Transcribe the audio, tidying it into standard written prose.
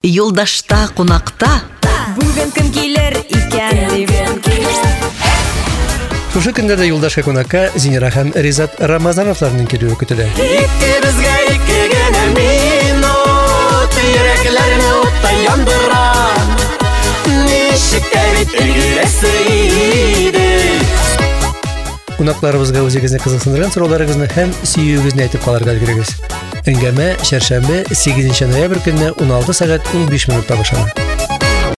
Юлдашта кунакта. Бүген кем килер икән дип. Шушы көндәрдә Юлдашка кунакка Зинера һәм Ризат Рамазановларның килүе көтелә. Икебезгә ике генә минут, йөрәкләрне утта яндыра. Ничек тә бит өлгерәсе иде. Кунакларыбызга үзегезне кызыксындырган сорауларыгызны һәм сөюегезне әйтеп калырга өлгерегез. Әңгәмә шәршәмбе 8 ноябрь көнне 16 сәгать 15 минутта башлана.